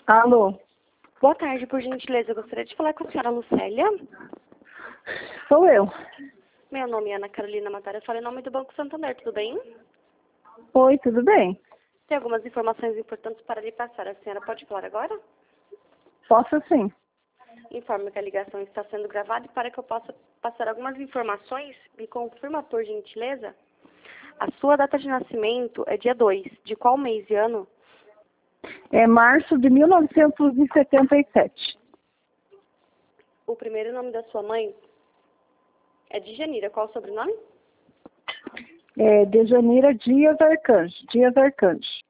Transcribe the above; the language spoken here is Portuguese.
Alô, Boa tarde, por gentileza. Eu gostaria de falar com a senhora Lucélia. sou eu. Meu nome é Ana Carolina Matara. Eu falo em nome do Banco Santander, tudo bem? Oi, tudo bem? Tem algumas informações importantes para lhe passar. A senhora pode falar agora? Posso sim. Informe que a ligação está sendo gravada e para que eu possa passar algumas informações, me confirma, por gentileza, a sua data de nascimento é dia 2. De qual mês e ano? É março de 1977. O primeiro nome da sua mãe é Djanira. Qual o sobrenome? É Dejanira Dias Arcanjo.